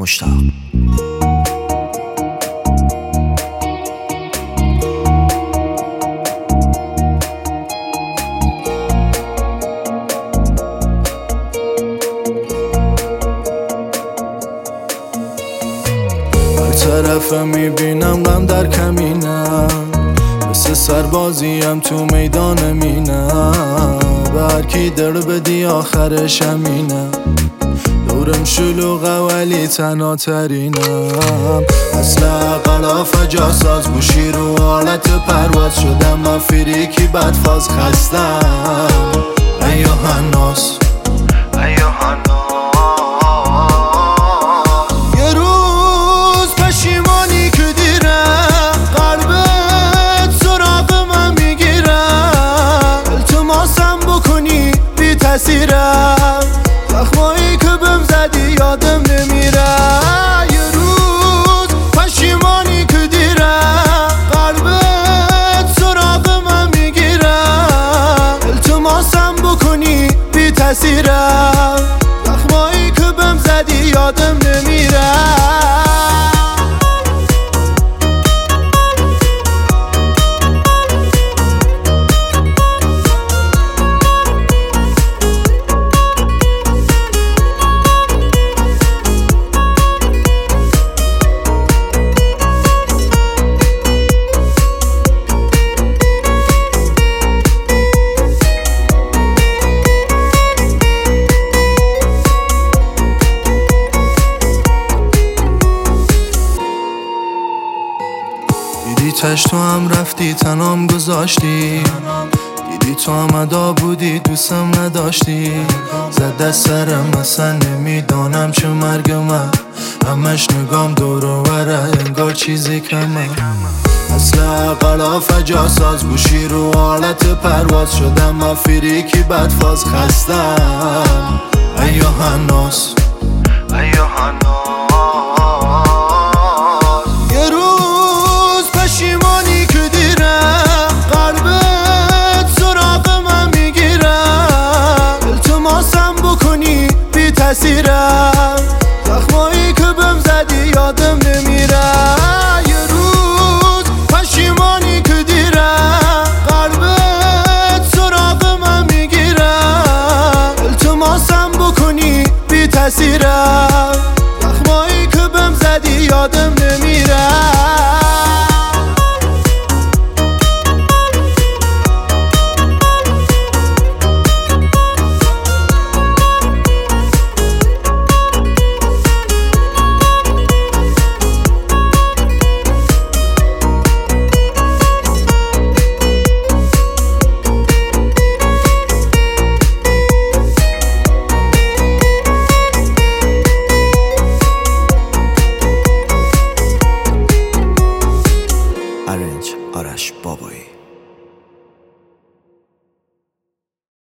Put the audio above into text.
مشتاق. طرف میبینم غم در کمینم، مثل سربازیم تو میدان مینم. به هر کی در بدی آخرش همینم، دورم شلوغه ولی تنها ترینم. مثل قلافه جاساز گوشی رو حالت پرواز شدم. من فریکی بدفاز خستم. ای هناس زخمایی که بهم زدی یادم نمیره. یه روز پشیمانی که دیرم، قلبت سراغ من میگیره. التماسم بکنی بی تاثیرم، زخمایی که بهم زدی یادم نمیره. دیدی چش تو هم رفتی تنام گذاشتی، دیدی تو هم ادا بودی دوستم نداشتی. زد سرم اصلا نمیدانم چه مرگ من، همش نگام دور و بره انگار چیزی کمه. مثل قلافه جاساز گوشی رو حالت پرواز شدم. من فریکی بدفاز خستم. ای هناس زخمایی که بهم زدی یادم نمیره. یه روز پشیمانی که دیرم، قلبت سراغ من میگیره. التماسم بکنی بی تاثیرم، زخمایی که بهم زدی یادم نمیره. آرش بابایی.